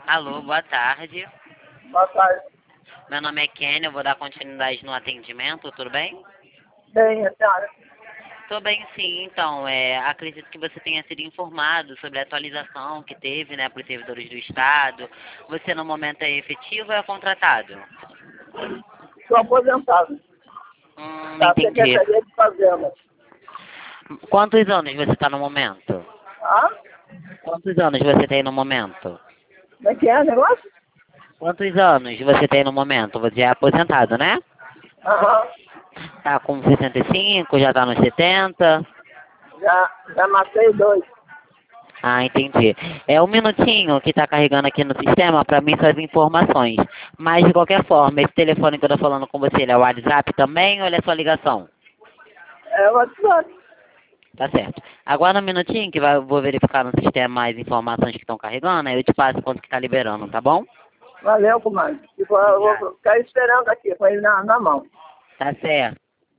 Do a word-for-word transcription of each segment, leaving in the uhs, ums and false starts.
Alô, boa tarde. Boa tarde. Meu nome é Kenny, eu vou dar continuidade no atendimento, tudo bem? Bem, a senhora. Tô bem sim, então, é, acredito que você tenha sido informado sobre a atualização que teve, né, para os servidores do Estado. Você no momento é efetivo ou é contratado? Sou aposentado Hum, da entendi. Secretaria de Fazenda. Quantos anos você está no momento? Ah? Quantos anos você tem no momento? Como é que é o negócio? Quantos anos você tem no momento? Você é aposentado, né? Aham. Tá com sessenta e cinco, já tá nos setenta? Já, já matei dois. Ah, entendi. É um minutinho que está carregando aqui no sistema para mim suas informações. Mas, de qualquer forma, esse telefone que eu estou falando com você, ele é o WhatsApp também ou ele é sua ligação? É o WhatsApp. Tá certo. Aguarda um minutinho que vai, eu vou verificar no sistema as informações que estão carregando, aí eu te passo quanto que está liberando, tá bom? Valeu, comadre. Tipo, eu Obrigado. vou ficar esperando aqui com ele na, na mão. Tá certo.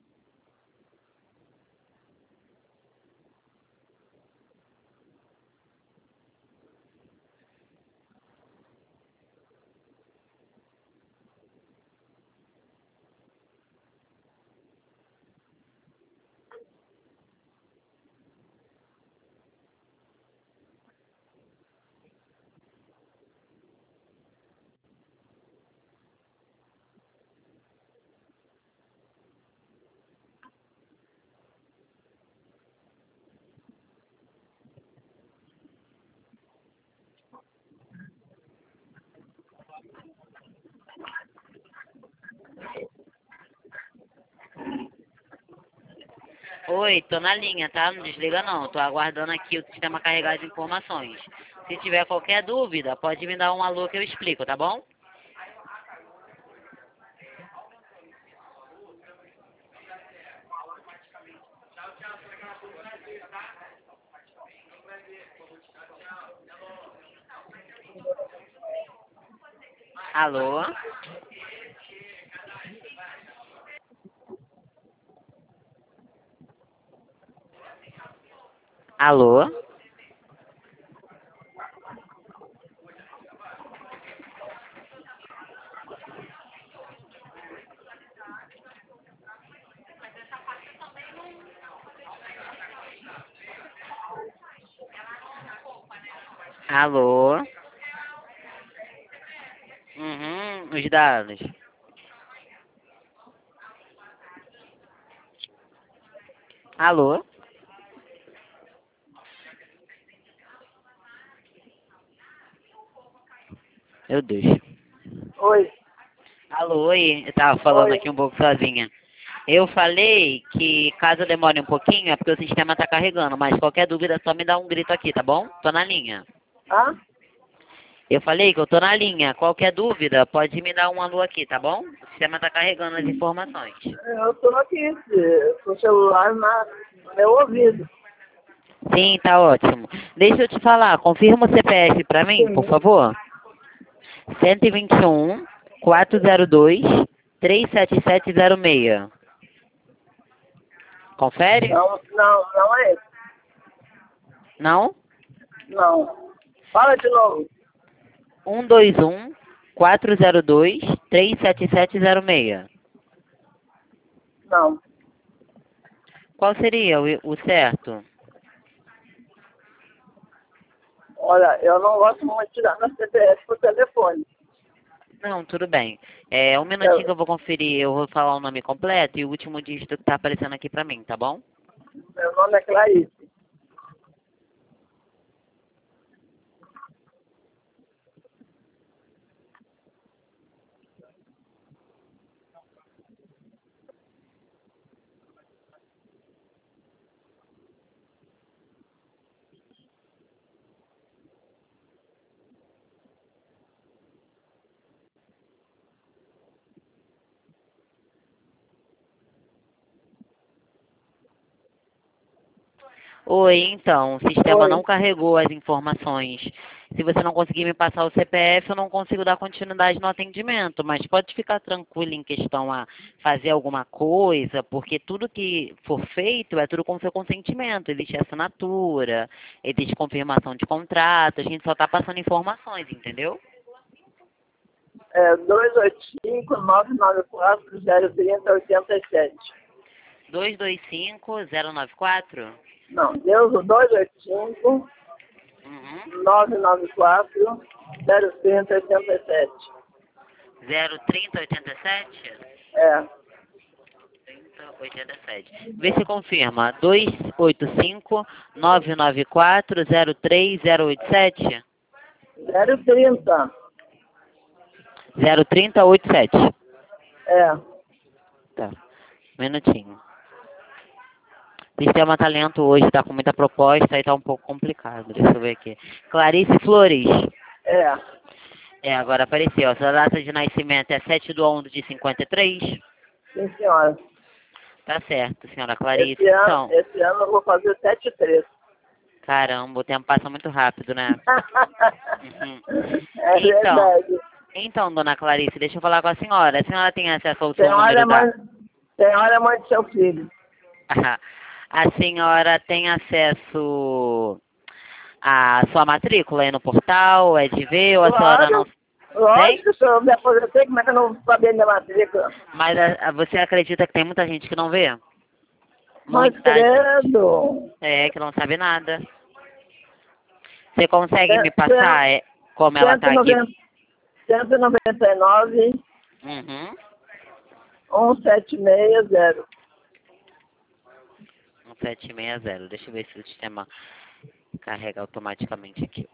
Oi, tô na linha, tá? Não desliga não. Tô aguardando aqui o sistema carregar as informações. Se tiver qualquer dúvida, pode me dar um alô que eu explico, tá bom? Alô? Alô? Alô? Uhum, os dados. Alô? Meu Deus. Oi. Alô, oi. Eu tava falando Oi. aqui um pouco sozinha. Eu falei que caso demore um pouquinho é porque o sistema tá carregando, mas qualquer dúvida é só me dá um grito aqui, tá bom? Tô na linha. Ah? Eu falei que eu tô na linha. Qualquer dúvida, pode me dar um alô aqui, tá bom? O sistema tá carregando as informações. Eu tô aqui eh, com o celular na, no meu ouvido. Sim, tá ótimo. Deixa eu te falar, confirma o C P F pra mim, por Sim. favor. cento e vinte e um, quatrocentos e dois, três sete sete zero seis. Confere? Não, não, não é esse. Não? Não. Fala de novo. um dois um, quatrocentos e dois, três sete sete zero seis. Não. Qual seria o, o certo? Olha, eu não gosto muito de dar meu C P F por telefone. Não, tudo bem. É, um minutinho que Eu, eu vou conferir, eu vou falar o nome completo e o último dígito que tá aparecendo aqui pra mim, tá bom? meu nome é Clarice. Oi, então, o sistema não Oi. carregou as informações. Se você não conseguir me passar o C P F, eu não consigo dar continuidade no atendimento, mas pode ficar tranquilo em questão a fazer alguma coisa, porque tudo que for feito é tudo com seu consentimento. Existe assinatura, existe confirmação de contrato, a gente só está passando informações, entendeu? É dois oito cinco, nove nove quatro, zero três zero oito sete. dois dois cinco, zero nove quatro? Não, Deus, o dois oito cinco, Uhum. nove nove quatro, zero três oito sete. zero três zero oito sete? É, trinta oitenta e sete. Vê se confirma. dois oito cinco, nove nove quatro, zero três zero oito sete? zero trinta. zero três zero oito sete. É. Tá. Minutinho. Sistema Talento hoje está com muita proposta e está um pouco complicado. Deixa eu ver aqui. Clarice Flores. É. É, agora apareceu. A sua data de nascimento é sete de onze de cinquenta e três? Sim, senhora. Tá certo, senhora Clarice. Esse ano, Então, esse ano eu vou fazer sete três. caramba, o tempo passa muito rápido, né? Uhum. É Então, verdade. então, dona Clarice, deixa eu falar com a senhora. A senhora tem acesso ao seu Senhora é número da... mãe, senhora é mãe do seu filho. A senhora tem acesso à sua matrícula aí no portal? É de ver ou a senhora não... Claro, lógico, se eu me aposentei, como é que eu não vou saber minha matrícula? Mas a- a- você acredita que tem muita gente que não vê? Mas Muita gente. credo. É, que não sabe nada. Você consegue me Cento- passar é, como ela cento tá e aqui? noventa cento e noventa e nove, Uhum. cento e setenta e seis. um sete seis zero. Deixa eu ver se o sistema carrega automaticamente aqui.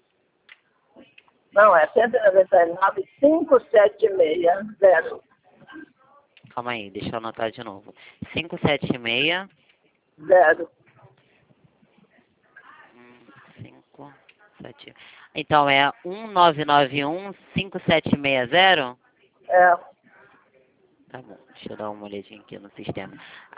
Não, é cento e noventa e nove, quinhentos e setenta e seis. Calma aí, deixa eu anotar de novo. cinco sete seis Zero. cinco sete. Então é um nove nove um cinco sete seis zero? É. Tá bom, deixa eu dar uma olhadinha aqui no sistema.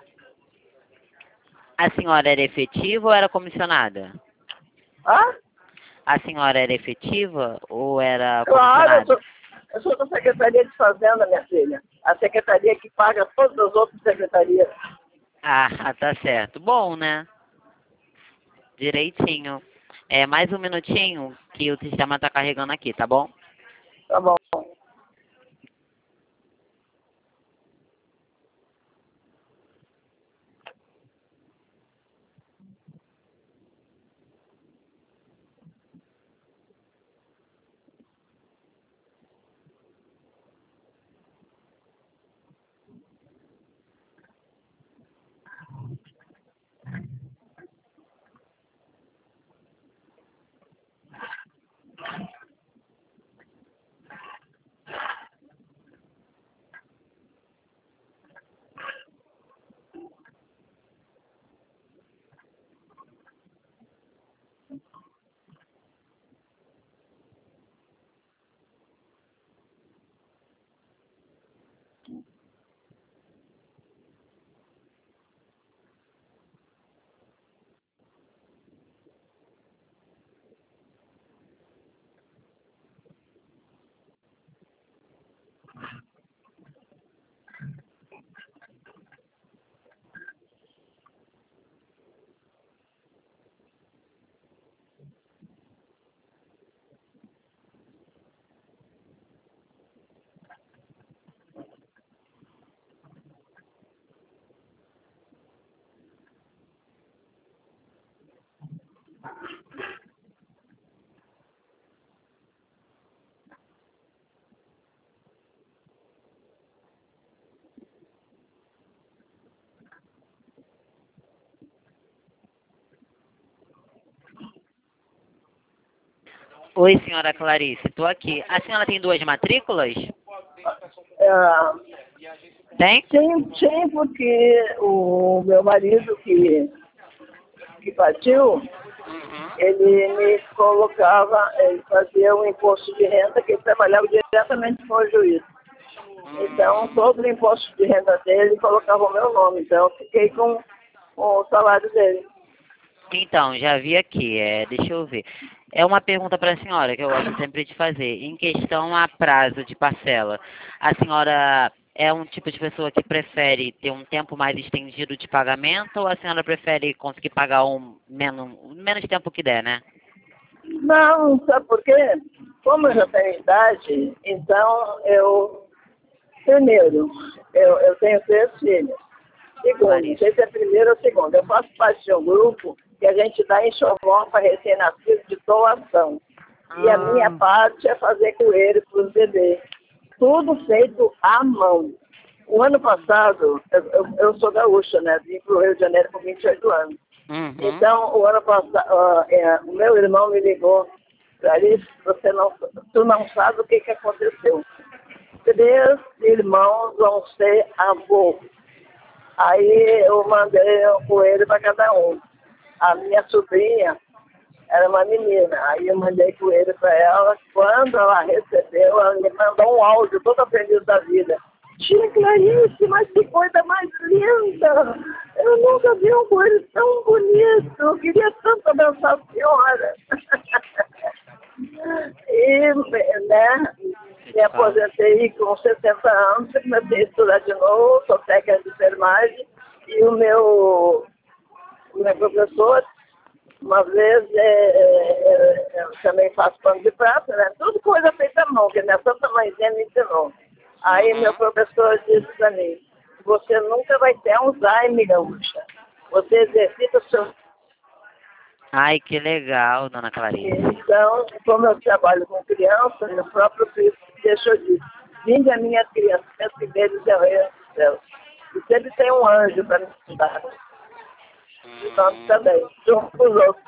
A senhora era efetiva ou era comissionada? Ah? A senhora era efetiva ou era Claro, eu comissionada? sou, eu sou da Secretaria de Fazenda, minha filha. A secretaria que paga todas as outras secretarias. Ah, tá certo. Bom, né? Direitinho. É, mais um minutinho que o sistema tá carregando aqui, tá bom? Tá bom. Oi, senhora Clarice, tô aqui. A senhora tem duas matrículas? É, Tem? sim, sim, porque o meu marido que, que partiu, Uhum. ele me colocava, ele fazia um imposto de renda que ele trabalhava diretamente com o juiz. Então, todo o imposto de renda dele colocava o meu nome. Então, eu fiquei com, com o salário dele. Então, já vi aqui, é, deixa eu ver. É uma pergunta para a senhora que eu gosto sempre de fazer. Em questão a prazo de parcela, a senhora é um tipo de pessoa que prefere ter um tempo mais estendido de pagamento ou a senhora prefere conseguir pagar um menos, menos tempo que der, né? Não, sabe por quê? Como eu já tenho idade, então eu, primeiro, eu, eu tenho três filhos. Segundo, não sei se é primeiro ou segundo, eu faço parte de um grupo que a gente dá enxoval para recém-nascido de doação. E a minha parte é fazer coelho para os bebês. Tudo feito à mão. O ano passado, eu, eu, eu sou gaúcha, né? Vim para o Rio de Janeiro com vinte e oito anos. Uhum. Então, o ano passado, uh, é, o meu irmão me ligou, Clarice, você não, tu não sabe o que, que aconteceu. Três irmãos vão ser avô. Aí eu mandei um coelho para cada um. A minha sobrinha era uma menina, aí eu mandei coelho para ela. Quando ela recebeu, ela me mandou um áudio todo feliz da vida. Tia Clarice, mas que coisa mais linda! Eu nunca vi um coelho tão bonito. Eu queria tanto abençoar a senhora. E, né, me aposentei com sessenta anos, comecei a estudar de novo, sou técnica de enfermagem. E o meu, o meu professor, uma vez, é, é, eu também faço pano de prata, né? Tudo coisa feita à mão, que minha santa mãezinha me ensinou. Aí meu professor disse para mim, você nunca vai ter Alzheimer, gaúcha. Você exercita o seu... Ai, que legal, dona Clarice. Então, como eu trabalho com criança, o próprio Cristo deixou disso. Vinde a minha criança, meus primeiros é o reino dos céus. E sempre tem um anjo para me ajudar. Então, também, junto com os outros.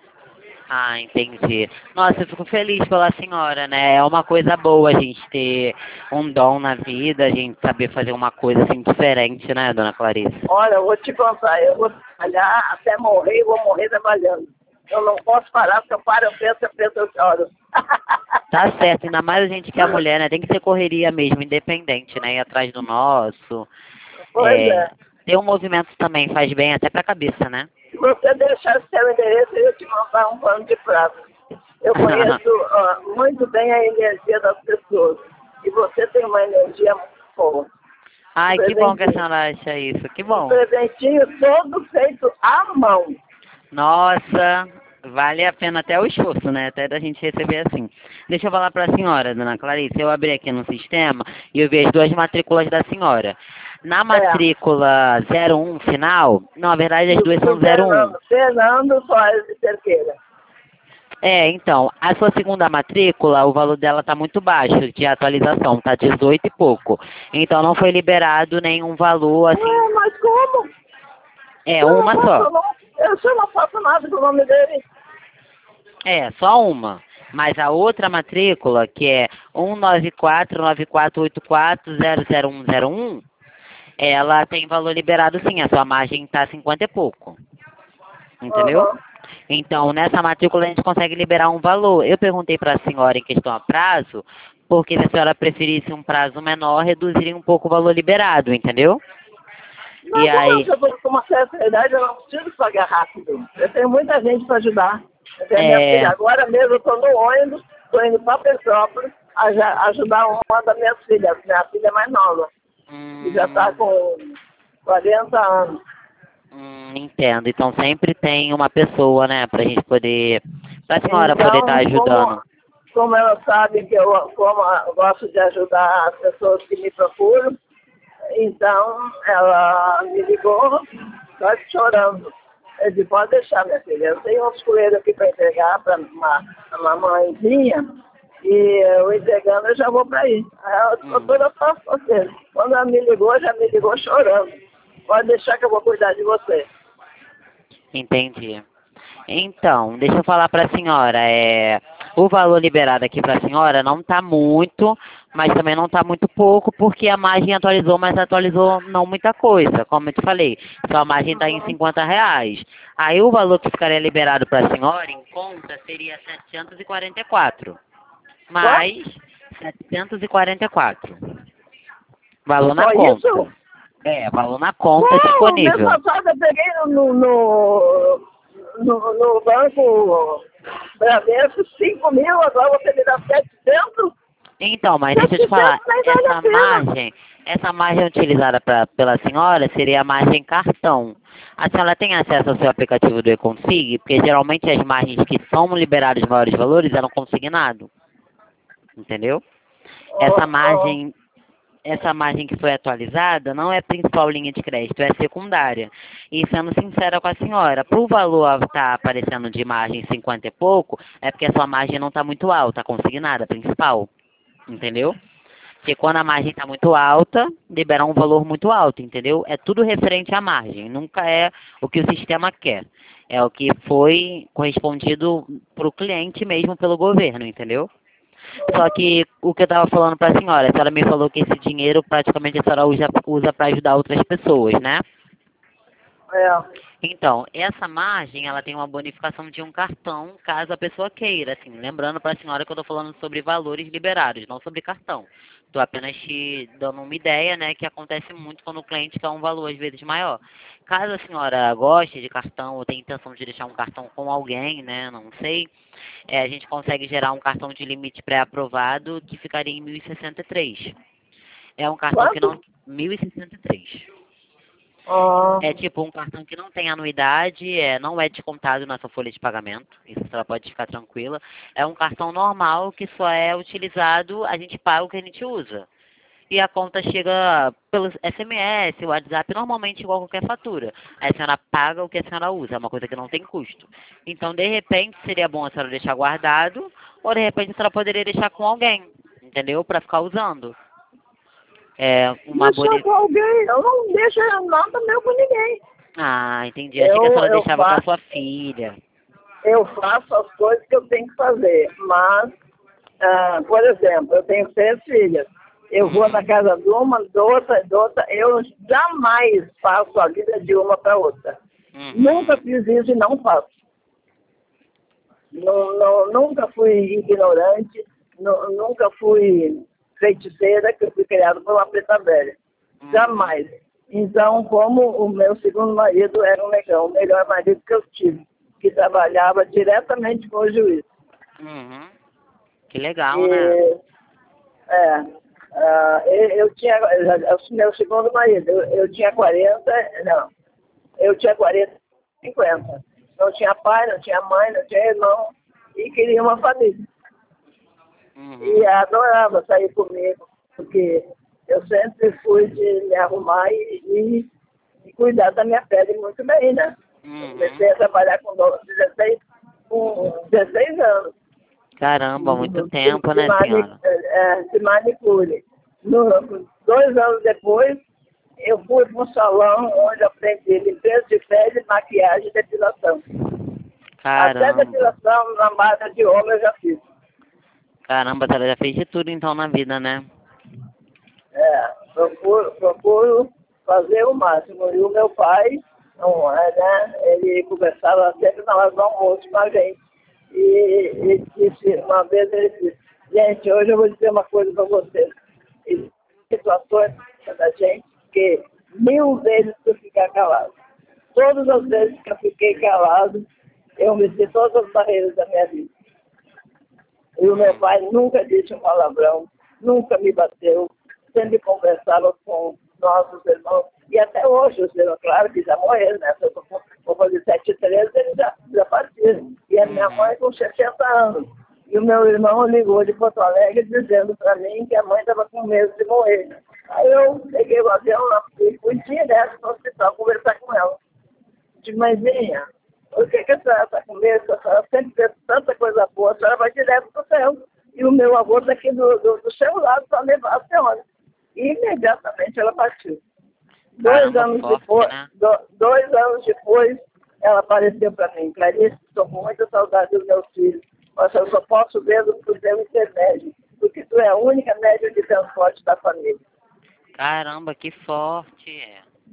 Ah, entendi. Nossa, eu fico feliz pela senhora, né? É uma coisa boa a gente ter um dom na vida, a gente saber fazer uma coisa assim diferente, né, dona Clarice? Olha, eu vou te contar, eu vou trabalhar até morrer e vou morrer trabalhando. Eu não posso parar, porque eu paro, eu penso, eu penso, eu choro. Tá certo, ainda mais a gente que é mulher, né? Tem que ser correria mesmo, independente, né? Ir atrás do nosso. Pois é. é. Ter um movimento também faz bem até pra cabeça, né? Se você deixar o seu endereço, eu te mandar um pano de prato. Eu conheço uh, muito bem a energia das pessoas. E você tem uma energia muito boa. Ai, que bom que a senhora acha isso. Que bom. Um presentinho todo feito à mão. Nossa, vale a pena até o esforço, né? Até da gente receber assim. Deixa eu falar pra senhora, dona Clarice. Eu abri aqui no sistema e eu vi as duas matrículas da senhora. Na matrícula é. zero um final, não, na verdade as duas são zero um. Fernando Soares de Cerqueira. É, então, a sua segunda matrícula, o valor dela tá muito baixo de atualização, tá dezoito e pouco. Então não foi liberado nenhum valor assim. Ué, mas como? É, eu uma não só. Não, eu só não faço nada com o nome dele. É, só uma. Mas a outra matrícula, que é um nove quatro nove quatro oito quatro zero zero um zero um, ela tem valor liberado sim, a sua margem tá cinquenta e pouco. Entendeu? Uhum. Então, nessa matrícula a gente consegue liberar um valor. Eu perguntei para a senhora em questão a prazo, porque se a senhora preferisse um prazo menor, reduziria um pouco o valor liberado, entendeu? Mas e aí... eu estou com uma certa idade, eu não preciso pagar rápido. Eu tenho muita gente para ajudar. Eu tenho É... minha filha. Agora mesmo eu estou no ônibus, estou indo para Petrópolis a ajudar uma das minhas filhas. Minha filha é mais nova. Hum... E já está com quarenta anos. Hum, entendo. Então sempre tem uma pessoa, né, pra gente poder, pra senhora então, poder estar ajudando. Como, como ela sabe que eu, como eu gosto de ajudar as pessoas que me procuram, então ela me ligou, só chorando. Eu disse, pode deixar, minha filha, eu tenho uns coelhos aqui para entregar para uma, uma mãezinha, e eu entregando eu já vou para aí. Aí ela ficou Hum. toda fácil. Quando ela me ligou, já me ligou chorando. Pode deixar que eu vou cuidar de você. Entendi. Então, deixa eu falar para a senhora, é, o valor liberado aqui para a senhora não está muito, mas também não está muito pouco, porque a margem atualizou, mas atualizou não muita coisa, como eu te falei, sua margem está em cinquenta reais. Aí o valor que ficaria liberado para a senhora em conta seria setecentos e quarenta e quatro. Mais setecentos e quarenta e quatro. Valor na Só conta. Isso? É, valor na conta Não, disponível. mês passado eu peguei no, no, no, no banco Bradesco cinco mil, agora você me dá setecentos. Então, mas deixa eu te falar, essa margem, essa margem utilizada pra, pela senhora seria a margem cartão. A senhora tem acesso ao seu aplicativo do eConsig? Porque geralmente as margens que são liberadas de maiores valores eram consignado. entendeu? Essa Oh, margem, essa margem que foi atualizada não é a principal linha de crédito, é a secundária. E sendo sincera com a senhora, para o valor estar aparecendo de margem cinquenta e pouco, é porque a sua margem não está muito alta, a consignada, a principal, entendeu? Porque quando a margem está muito alta, libera um valor muito alto, entendeu? É tudo referente à margem, nunca é o que o sistema quer. É o que foi correspondido para o cliente mesmo pelo governo, entendeu? Só que o que eu estava falando para a senhora, a senhora me falou que esse dinheiro praticamente a senhora usa, usa para ajudar outras pessoas, né? é. Então, essa margem, ela tem uma bonificação de um cartão, caso a pessoa queira, assim, lembrando para a senhora que eu estou falando sobre valores liberados, não sobre cartão. Estou apenas te dando uma ideia, né, que acontece muito quando o cliente quer um valor às vezes maior. Caso a senhora goste de cartão ou tenha intenção de deixar um cartão com alguém, né, não sei, é, a gente consegue gerar um cartão de limite pré-aprovado que ficaria em mil e sessenta e três. É um cartão que não... Quanto? mil e sessenta e três. Oh, É tipo um cartão que não tem anuidade, é, não é descontado na sua folha de pagamento, isso ela pode ficar tranquila. É um cartão normal que só é utilizado, a gente paga o que a gente usa. E a conta chega pelos S M S, WhatsApp, normalmente igual qualquer fatura. Aí a senhora paga o que a senhora usa, é uma coisa que não tem custo. Então, de repente, seria bom a senhora deixar guardado, ou de repente a senhora poderia deixar com alguém, entendeu? Para ficar usando. É uma deixar boni... com alguém. Eu não deixo nada meu com ninguém. Ah, entendi. Achei que a Eu, senhora eu, deixava com a faço, sua filha. eu faço as coisas que eu tenho que fazer. Mas, ah, por exemplo, eu tenho três filhas. Eu vou na Uhum. casa de uma, de outra, de outra. Eu jamais passo a vida de uma para outra. Nunca Uhum. fiz isso e não faço. Não, não, nunca fui ignorante, nu- nunca fui feiticeira, que eu fui criada por uma preta velha. Uhum. Jamais. Então, como o meu segundo marido era um negão, o melhor marido que eu tive, que trabalhava diretamente com o juiz. Uhum. Que legal, né? E, é, ah, eu, eu tinha, o meu segundo marido, eu, eu tinha quarenta, não, eu tinha quarenta, cinquenta. Não tinha pai, não tinha mãe, não tinha irmão, e queria uma família. E Uhum. adorava sair comigo, porque eu sempre fui de me arrumar e, e, e cuidar da minha pele muito bem, né? Eu Uhum. comecei a trabalhar com dezesseis, com dezesseis anos, Caramba, muito de, tempo, de, né, mani, senhora? é, de manicure. No, dois anos depois, eu fui para um salão onde eu aprendi limpeza de pele, maquiagem e depilação. Até Caramba. depilação na marca de homem eu já fiz. Caramba, a senhora já fez de tudo então na vida, né? É, procuro, procuro fazer o máximo. E o meu pai, não, é, né, ele conversava sempre na hora do almoço com a gente. E ele disse, uma vez ele disse, gente, hoje eu vou dizer uma coisa para vocês. E situações da gente que mil vezes que eu ficar calado. Todas as vezes que eu fiquei calado, eu venci todas as barreiras da minha vida. E o meu Hum. pai nunca disse um palavrão, nunca me bateu, sempre conversava com nossos irmãos. E até hoje, os irmãos, claro que já morreram, né? Eu vou fazer sete e treze, eles já, já partiram. E a minha Uhum. mãe com sessenta anos. E o meu irmão ligou de Porto Alegre dizendo para mim que a mãe estava com medo de morrer. Aí eu peguei o avião lá e fui direto no hospital conversar com ela. De mãezinha, o que, que a senhora está com medo? A senhora sempre fez tanta coisa boa, a senhora vai direto para o céu. E o meu avô está aqui do, do, do seu lado para levar a senhora. E imediatamente ela partiu. Dois Caramba, anos forte, depois, né? do, dois anos depois, ela apareceu para mim. Clarice, estou com muita saudade dos meus filhos. Mas eu só posso vê-los por teu intermédio, porque tu é a única média de transporte da família. Caramba, que forte.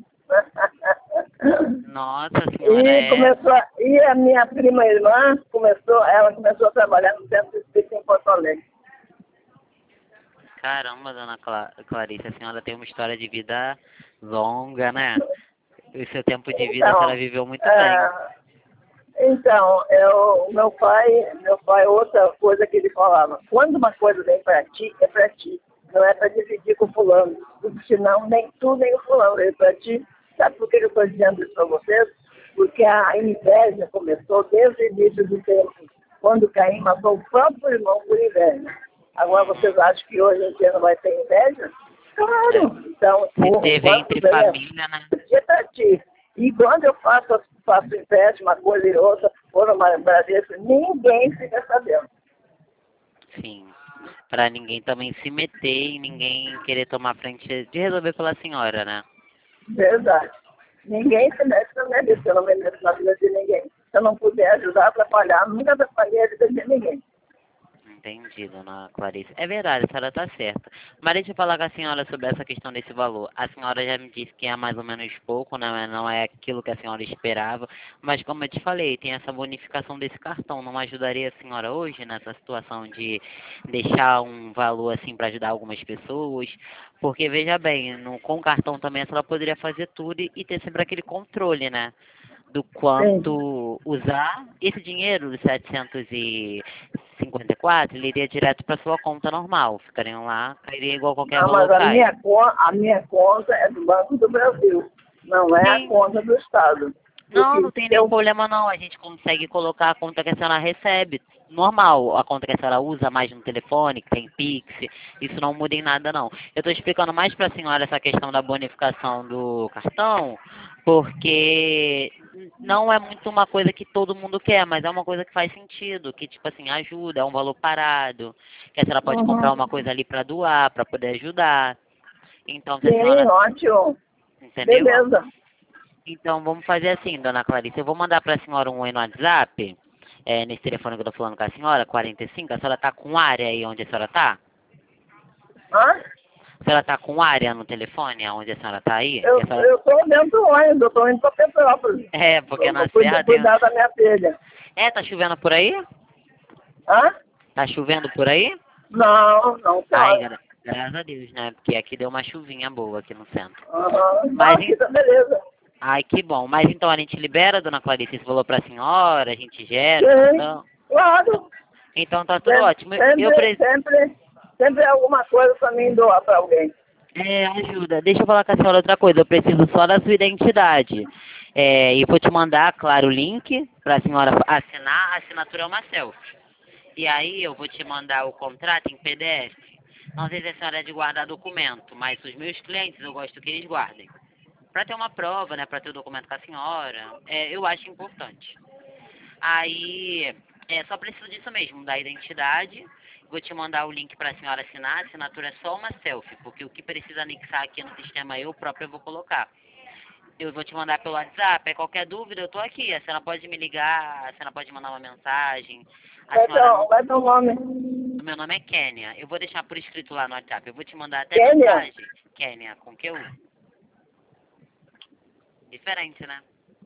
Nossa senhora, E é. começou, a- e a minha prima irmã começou, ela começou a trabalhar no centro espírita em Porto Alegre. Caramba, dona Cla Clarice, a senhora tem uma história de vida longa, né? O seu tempo de vida a senhora Então, viveu muito bem. ah, então, eu, meu pai, meu pai, outra coisa que ele falava, quando uma coisa vem para ti, é para ti, não é para dividir com o fulano, porque senão nem tu nem o fulano veio para ti. Sabe por que eu estou dizendo isso para vocês? Porque a inveja começou desde o início do tempo, quando Caim matou o próprio irmão por inveja. Agora, vocês acham que hoje em dia não vai ter inveja? Claro. Então, Se teve entre família, né? E quando eu faço, faço empréstimo, uma coisa e outra, por uma Bradesco, ninguém fica sabendo. Sim. Para ninguém também se meter e ninguém querer tomar frente de resolver pela senhora, né? Verdade. Ninguém se mete na minha vida, eu não me meto na vida de ninguém. Se eu não puder ajudar, atrapalhar, nunca atrapalhei a vida de ninguém. Entendi, dona Clarice. É verdade, a senhora está certa. Mas deixa eu falar com a senhora sobre essa questão desse valor. A senhora já me disse que é mais ou menos pouco, né? Não é aquilo que a senhora esperava. Mas como eu te falei, tem essa bonificação desse cartão. Não ajudaria a senhora hoje nessa situação de deixar um valor assim para ajudar algumas pessoas? Porque veja bem, no, com o cartão também a senhora poderia fazer tudo e, e ter sempre aquele controle, né? Do quanto Sim. usar esse dinheiro dos setecentos e cinquenta e quatro, ele iria direto para sua conta normal, ficariam lá, cairia igual qualquer não, valor mas a cai. minha, a minha conta é do Banco do Brasil, não é Sim. a conta do Estado. Não, não tem nenhum eu... problema não, a gente consegue colocar a conta que a senhora recebe, normal, a conta que a senhora usa mais no telefone, que tem Pix, isso não muda em nada não. Eu estou explicando mais para a senhora essa questão da bonificação do cartão, porque não é muito uma coisa que todo mundo quer, mas é uma coisa que faz sentido, que tipo assim, ajuda, é um valor parado, que a senhora pode uhum. comprar uma coisa ali para doar, para poder ajudar. Então, se a Sim, senhora... ótimo. Entendeu? Beleza. Então, vamos fazer assim, dona Clarice. Eu vou mandar para a senhora um oi no WhatsApp, é, nesse telefone que eu estou falando com a senhora, quarenta e cinco. A senhora está com área aí onde a senhora está? Hã? A senhora está com área no telefone, onde a senhora está aí? Eu senhora... estou dentro do ônibus, eu estou indo para Petrópolis. É, porque na Serra Serra... cuidar tem... da minha filha. É, tá chovendo por aí? Hã? Tá chovendo por aí? Não, não tá. Ai, gra graças a Deus, né? Porque aqui deu uma chuvinha boa aqui no centro. Uhum. Mas, aqui tá beleza. Ai, que bom. Mas então a gente libera, dona Clarice? Você falou pra senhora, a gente gera, Sim, então... claro. Então tá tudo sempre, ótimo. Sempre, eu pre... sempre, sempre é alguma coisa pra mim doar pra alguém. É, ajuda. Deixa eu falar com a senhora outra coisa. Eu preciso só da sua identidade. É, e vou te mandar, claro, o link pra senhora assinar. A assinatura é uma selfie. E aí eu vou te mandar o contrato em P D F. Não sei se a senhora é de guardar documento, mas os meus clientes eu gosto que eles guardem. Para ter uma prova, né, para ter o documento com a senhora, é, eu acho importante. Aí, é, só preciso disso mesmo, da identidade. Vou te mandar o link para a senhora assinar. A assinatura é só uma selfie, porque o que precisa anexar aqui no sistema eu próprio vou colocar. Eu vou te mandar pelo WhatsApp, qualquer dúvida eu tô aqui. A senhora pode me ligar, a senhora pode mandar uma mensagem. A vai senhora não... Vai teu nome. O meu nome é Kênia. Eu vou deixar por escrito lá no WhatsApp. Eu vou te mandar até Kênia? mensagem. Kênia, com que eu... Diferente, né?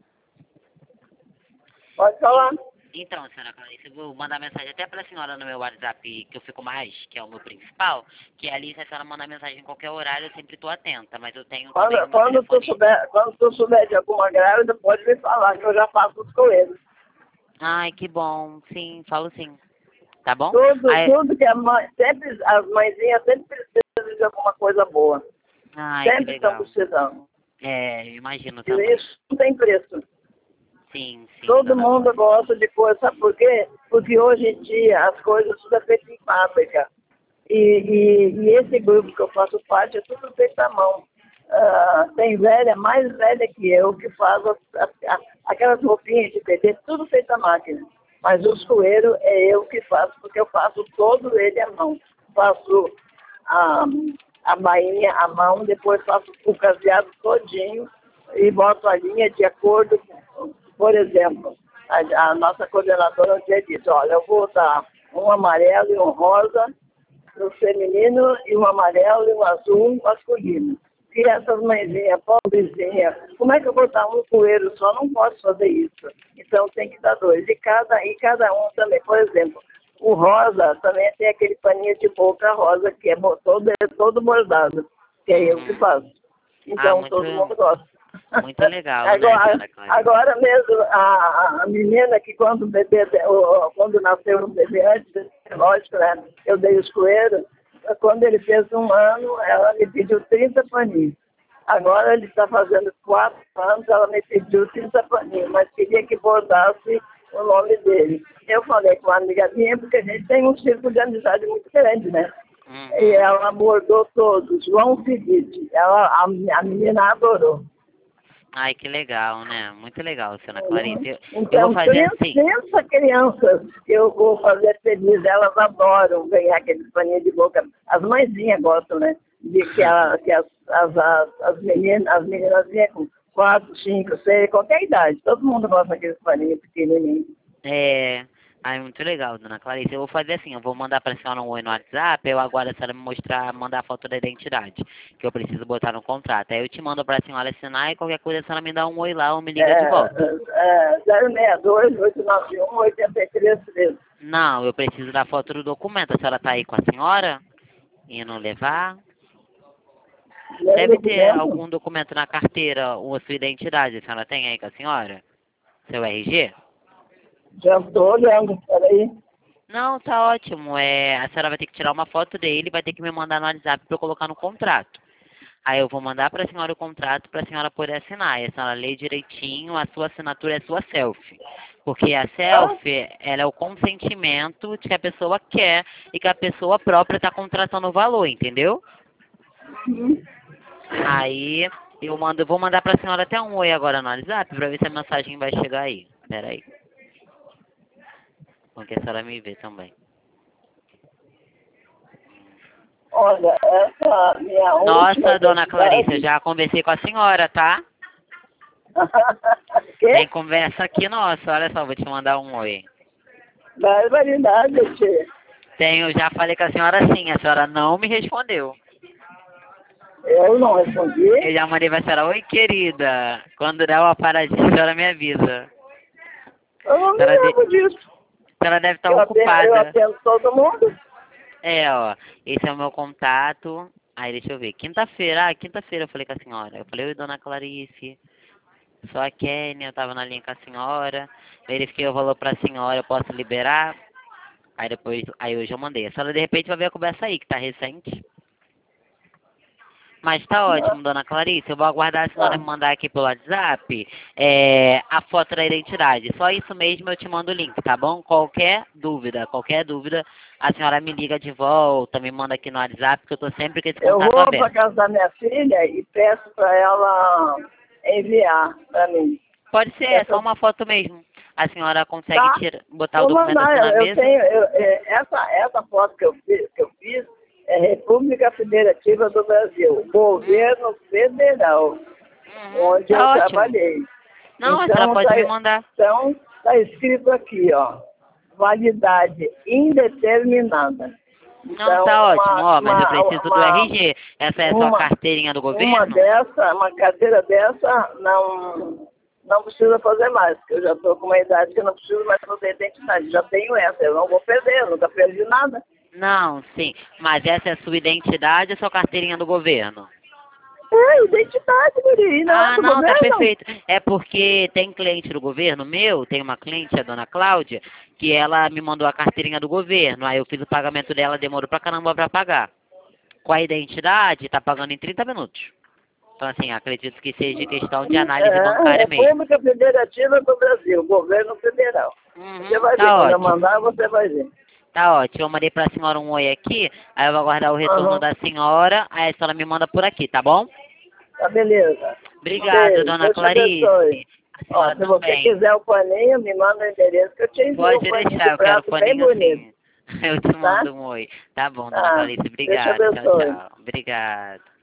Pode falar. Então, senhora Clarice, eu vou mandar mensagem até para a senhora no meu WhatsApp, que eu fico mais, que é o meu principal, que ali, se a senhora mandar mensagem em qualquer horário, eu sempre estou atenta, mas eu tenho quando, também o meu quando telefone... Tu souber, quando tu souber de alguma grávida, pode me falar, que eu já faço os coelhos. Ai, que bom. Sim, falo sim. Tá bom? Tudo, Aí... tudo que a mãe, sempre, as mãezinhas sempre precisam de alguma coisa boa. Ai, sempre estão precisando. É, eu imagino e também. Isso não tem preço. Sim, sim. Todo mundo gosta de coisa, sabe por quê? Porque hoje em dia as coisas tudo é feito em fábrica. E, e, e esse grupo que eu faço parte é tudo feito à mão. Uh, tem velha, mais velha que eu, que faz as, as, as, aquelas roupinhas de bebê, tudo feito à máquina. Mas o sueiro é eu que faço, porque eu faço todo ele à mão. Faço a, a bainha à mão, depois faço o caseado todinho e boto a linha de acordo com, por exemplo, a, a nossa coordenadora um dia disse, olha, eu vou dar um amarelo e um rosa no feminino e um amarelo e um azul masculino. E essas mãezinhas, pobrezinhas, como é que eu vou dar um coelho só? Não posso fazer isso. Então tem que dar dois. E cada, e cada um também, por exemplo, o rosa também tem aquele paninho de boca rosa que é todo, é todo bordado, que é eu que faço. Então ah, muito, todo mundo gosta. Muito legal, agora, né, agora mesmo, a, a menina que quando o bebê, quando nasceu o bebê antes, lógico, né, eu dei os coelhos, quando ele fez um ano, ela me pediu trinta paninhos. Agora ele está fazendo quatro anos, ela me pediu trinta paninhos, mas queria que bordasse o nome dele. Eu falei com uma amiga minha, porque a gente tem um círculo de amizade muito grande, né? Uhum. E ela abordou todos, João Felipe. Ela, a, a menina adorou. Ai, que legal, né? Muito legal, Ana Uhum. Clarice. Eu, eu Então, vou fazer assim. trinta crianças que eu vou fazer feliz, elas adoram ganhar aqueles paninhos de boca. As mãezinhas gostam, né? De que, a, que as, as, as, as meninas, as meninas vinham com quatro, cinco, seis, qualquer idade. Todo mundo gosta daqueles paninhos pequenininhos. É. Ai, muito legal, dona Clarice. Eu vou fazer assim, eu vou mandar pra senhora um oi no WhatsApp, eu agora a senhora me mostrar, mandar a foto da identidade, que eu preciso botar no contrato. Aí eu te mando pra senhora assinar e qualquer coisa a senhora me dá um oi lá ou me liga É, de volta. é, zero seis dois, oito nove um, oito três três. Não, eu preciso da foto do documento. A senhora tá aí com a senhora? Indo levar? Deve ter algum documento na carteira ou a sua identidade. A senhora tem aí com a senhora? Seu R G? Já estou olhando, peraí. Não, tá ótimo. É, a senhora vai ter que tirar uma foto dele e vai ter que me mandar no WhatsApp para eu colocar no contrato. Aí eu vou mandar para a senhora o contrato para a senhora poder assinar. E a senhora lê direitinho, a sua assinatura é sua selfie. Porque a selfie, ela é o consentimento de que a pessoa quer e que a pessoa própria está contratando o valor, entendeu? Uhum. Aí eu mando, eu vou mandar para a senhora até um oi agora no WhatsApp para ver se a mensagem vai chegar aí. Pera aí. Porque a senhora me vê também. Olha, essa minha Nossa, dona identidade... Clarice, eu já conversei com a senhora, tá? Quê? Tem conversa aqui, nossa. Olha só, vou te mandar um oi. Barbaridade, tia. Tenho, já falei com a senhora sim, a senhora não me respondeu. Eu não respondi. Eu já mandei pra senhora, oi querida. Quando der uma paradinha, a senhora me avisa. Eu não me Senhora de- lembro disso. A senhora deve estar Eu atendo, eu ocupada. atendo todo mundo. É, ó, esse é o meu contato. Aí, deixa eu ver. Quinta-feira, ah, quinta-feira eu falei com a senhora. Eu falei, oi, dona Clarice. Sou a Kênia, eu tava na linha com a senhora. Verifiquei o valor pra senhora, eu posso liberar? Aí depois, aí hoje eu mandei. A senhora de repente vai ver a conversa aí, que tá recente. Mas tá ótimo, dona Clarice. Eu vou aguardar a senhora me mandar aqui pelo WhatsApp é, a foto da identidade. Só isso mesmo, eu te mando o link, tá bom? Qualquer dúvida, qualquer dúvida, a senhora me liga de volta, me manda aqui no WhatsApp, que eu tô sempre com esse Eu contato vou para aberto. casa da minha filha e peço para ela enviar para mim. Pode ser, é só uma foto mesmo. A senhora consegue Tá. tirar, botar o Vou documento mandar, assim na eu, eu mesa? tenho, eu, é, essa, essa foto que eu, fiz, que eu fiz é República Federativa do Brasil, Governo Federal, Uhum, onde tá eu ótimo. trabalhei. Não, a Então, senhora pode tá, me mandar. então, está escrito aqui, ó, validade indeterminada. Não, Então, tá ótimo, uma, ó, mas eu uma, preciso do uma, R G. Essa é a sua uma, carteirinha do uma governo? dessa, uma cadeira dessa, não, não precisa fazer mais, porque eu já estou com uma idade que eu não preciso mais fazer identidade. Já tenho essa, eu não vou perder, eu nunca perdi nada. Não, sim. Mas essa é a sua identidade ou sua carteirinha do governo? É, identidade, guri, não é Ah, do não, tá governo. perfeito. É porque tem cliente do governo meu, tem uma cliente, a dona Cláudia, que ela me mandou a carteirinha do governo. Aí eu fiz o pagamento dela, demorou pra caramba pra pagar. Com a identidade, tá pagando em trinta minutos. Então, assim, acredito que seja questão de análise bancária É, mesmo. República Federativa do Brasil, Governo Federal. Você Uhum, vai ver, tá quando eu ótimo. mandar, você vai ver. Tá ótimo. Eu mandei pra senhora um oi aqui, aí eu vou aguardar o retorno Uhum. da senhora, aí a senhora me manda por aqui, tá bom? Tá, beleza. Obrigado, Beijo, dona Deus te abençoe. Clarice. A Ó, senhora se você também. quiser o paninho, me manda o endereço que eu te envio Pode um paninho deixar, de eu quero prato bem paninho bonito, assim. Eu te tá? mando um oi. Tá bom, dona Tá. Clarice. Deus te Obrigado. Tchau, abençoe. tchau. Obrigado.